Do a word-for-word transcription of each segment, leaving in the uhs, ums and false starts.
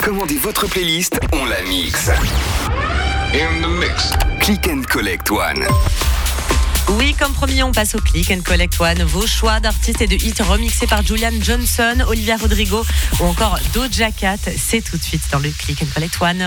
Commandez votre playlist, on la mixe. In the mix. Click and Collect One. Oui, comme promis, on passe au Click and Collect One. Vos choix d'artistes et de hits remixés par Julian Johnson, Olivia Rodrigo ou encore Doja Cat. C'est tout de suite dans le Click and Collect One.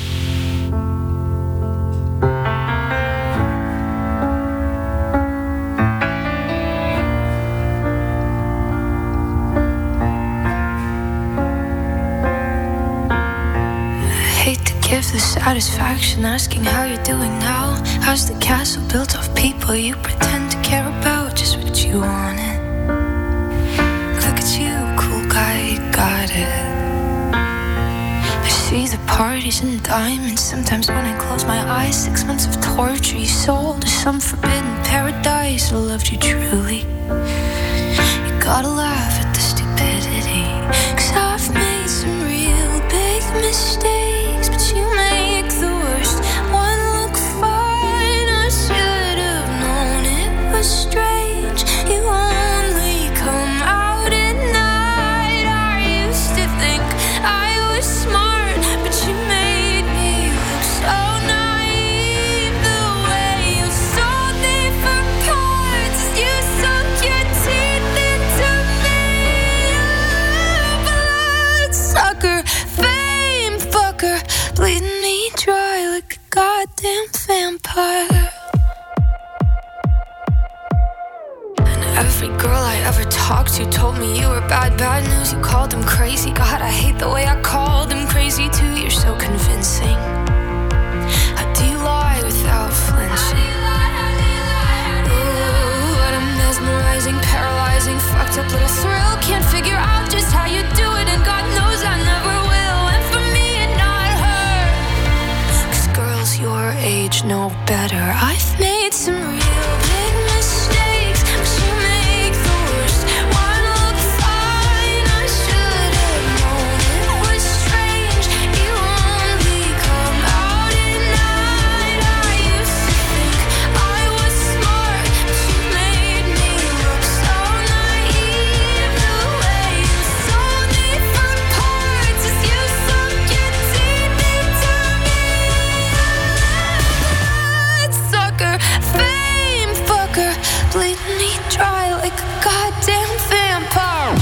Give the satisfaction asking how you're doing now. How's the castle built of people you pretend to care about? Just what you wanted. Look at you, cool guy, you got it. I see the parties and diamonds. Sometimes when I close my eyes, six months of torture you sold to some forbidden paradise. I loved you truly. You gotta laugh at the stupidity, 'cause I've made some real big mistakes. You make the worst one look fine. I should have known it was strange. You only come out at night. I used to think I was smart, but you made me look so naive. The way you sold me for parts, you sunk your teeth into me. Bloodsucker, fame fucker, bleeding me dry like a goddamn vampire. And every girl I ever talked to told me you were bad, bad news. You called them crazy. God, I hate the way I called them crazy too. You're so convincing. How do you lie without flinching? Ooh, what a mesmerizing, paralyzing, fucked up little thrill. Can't figure out just how you do it, and God knows I never will. Your age, no better. I've made some real big mistakes, but you make the worst one look fine. I should have known it was strange. You only come out at night. I used to think I was smart, but you made me look so naive. The way you sold me for parts is you sunk your teeth into me. Fame fucker, bleeding me dry like a goddamn vampire.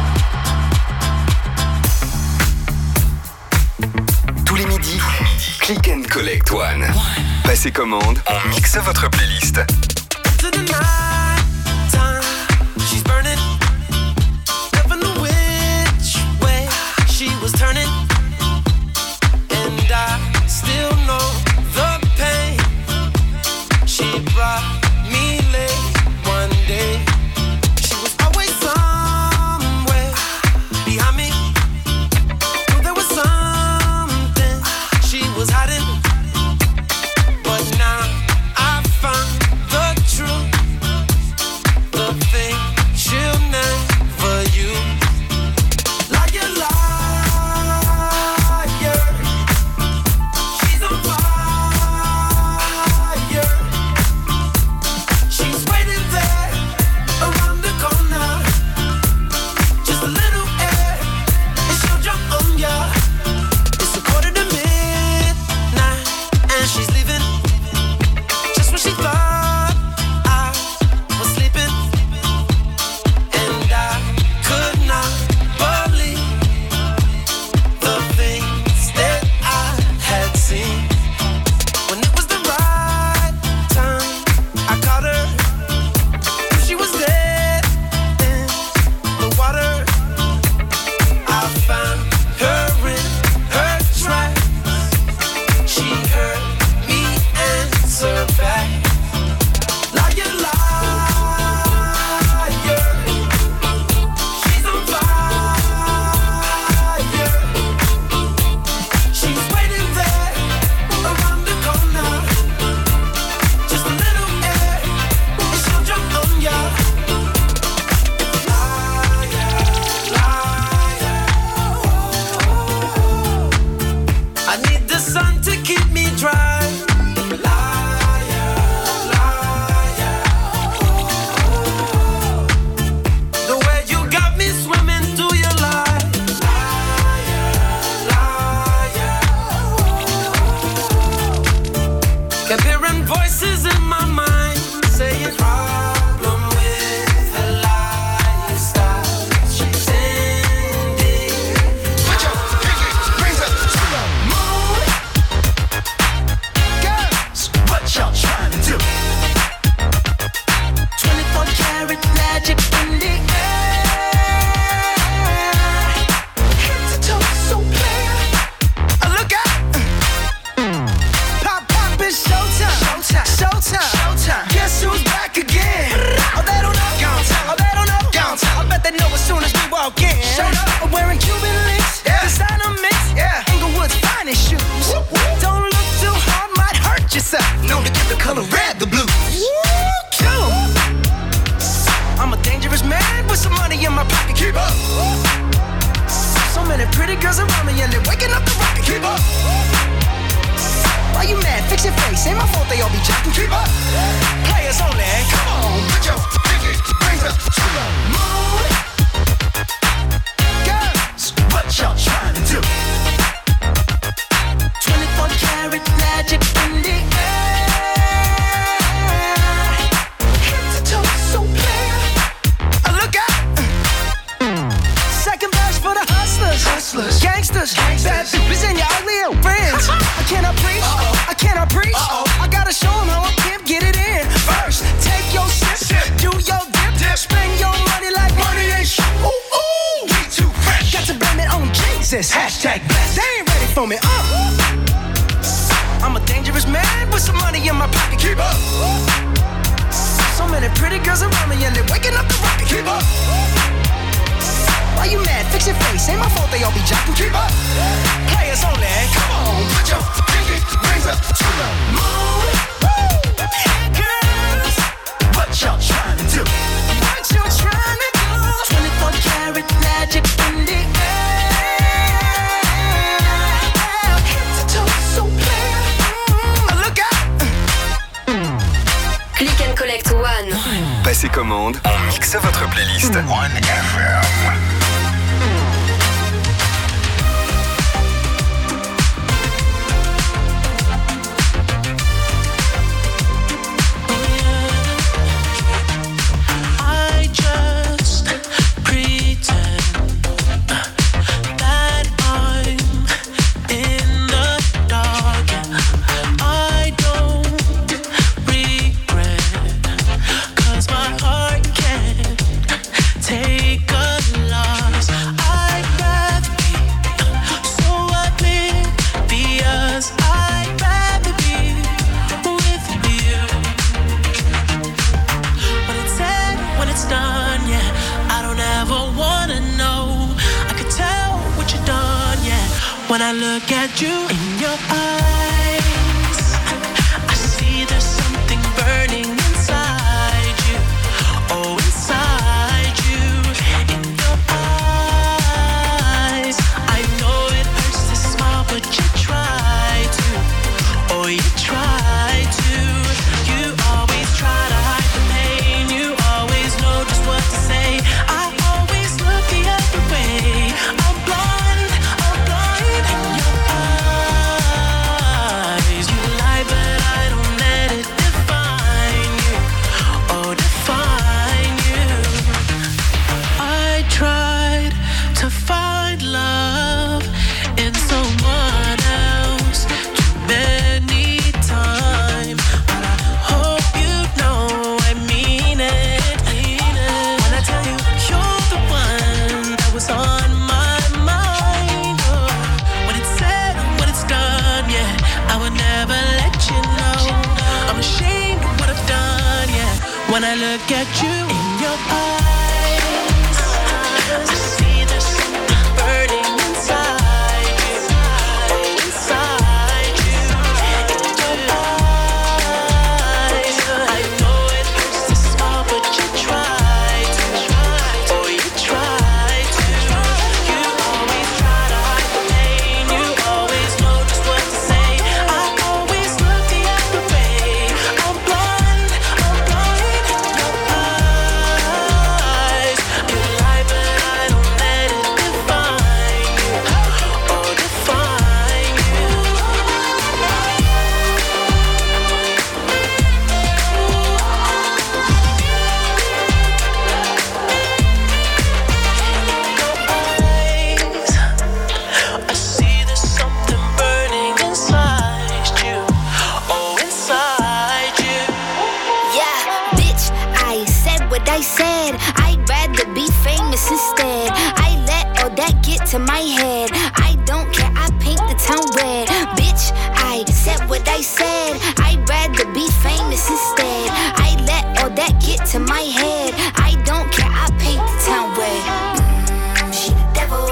Tous les midis, Click and Collect One. Passez commande, on mixe votre playlist. To the night time, she's burning. Never knew which way she was turning, and I still know the pain. She brought me late one day. She was always somewhere behind me. Knew there was something she was hiding, but now I found the truth. I'm wearing Cuban links, yeah. Designer mix, yeah. Inglewood's finest shoes. Whoop, whoop. Don't look too hard, might hurt yourself. Known to give the color red the blues. Woo, I'm a dangerous man with some money in my pocket. Keep up. So many pretty girls around me and they're waking up the rocket. Keep up. Why you mad? Fix your face. Ain't my fault they all be jacking. Keep up. Players only. Come on, put your pinky rings up to the moon. Girls, what y'all trying to do? twenty-four karat magic in the air. Head to toe, so clear. Uh, look out. Second verse for the hustlers, hustlers, gangsters, gangsters. Bad bitches and your ugly old friends. I cannot preach, uh-oh. I cannot preach. Uh-oh. I gotta show them how a pimp get it in. First, take your sip, sip. Do your dip, dip. Spend your money like money ain't shit. Ooh, ooh, we too fresh. Got to blame it on Jesus. Hashtag blessed. They ain't ready for me. Uh. I'm a dangerous man with some money in my pocket. Keep up. So many pretty girls around me and they're waking up the rocket. Keep up. Why you mad? Fix your face. Ain't my fault they all be jocking. Keep up. Players only. Come on, put your pinky rings up to the moon. Woo. Girls, what y'all trying to do? What you trying to do? twenty-four karat magic in the air. Head to toe, so clear. Mm, look out. Click and Collect One. Passez commande, on mixe votre playlist. One F M. When I look at you in your eyes, I see there's something burning inside you. Oh, inside you, in your eyes. I know it hurts to smile, but you try to. Oh, you try to. You always try to hide the pain. You always know just what to say. I always look the other way. I'm blind. When I look at you in your eyes, I see there's something burning inside you. Oh, inside you, in your eyes. I know it hurts to smile, but you try to. Oh, you try to. You always try to hide the pain. You always know just what to say. I always look the other way. I'm blind, I'm blind. I said I'd rather be famous instead. I let all that get to my head. I don't care, I paint the town red. Bitch, I said what I said. I'd rather be famous instead. I let all that get to my head. I don't care, I paint the town red. Mm, she the devil.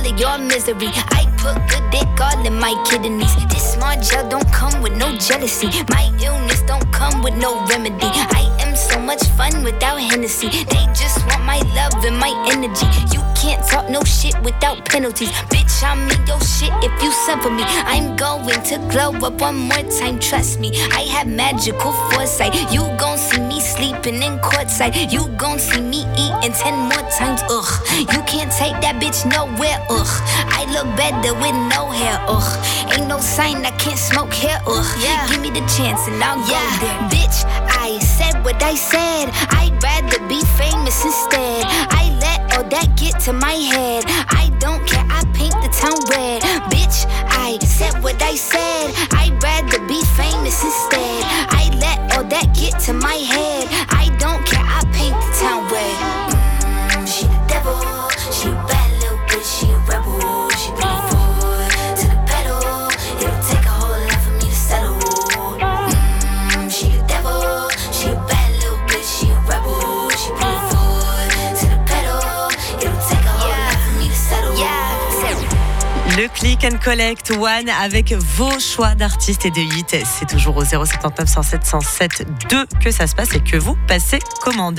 of your misery. I put good dick all in my kidneys. This smart gel don't come with no jealousy. My illness don't come with no remedy. I am so much fun without Hennessy. They just want my love and my energy. You can't talk no shit without penalties. Bitch, I'm in your shit if you send for me. I'm going to glow up one more time, trust me. I have magical foresight. You gon' see me sleeping in courtside. You gon' see me eating ten more times, ugh. You can't take that bitch nowhere, ugh. I look better with no hair, ugh. Ain't no sign I can't smoke hair, ugh. Yeah. Give me the chance and I'll yeah. go there. Bitch, I said what I said. I'd rather be famous instead. I let all that get to my head. I don't care, I paint the town red. Bitch, I said what I said. I'd rather be famous instead. I let all that get to my head. I don't care, I paint the town red. Mm, she the devil, she a bad little bitch, she a rebel. She bring it forward to the pedal. It'll take a whole lot for me to settle. Mm, she the devil, she a bad little bitch, she a rebel. She bring it forward to the pedal. It'll take a whole lot for me to settle. Yeah. Le Click and Collect One avec vos choix d'artistes et de hits. C'est toujours au zéro sept neuf, cent sept, cent sept deux que ça se passe et que vous passez commande.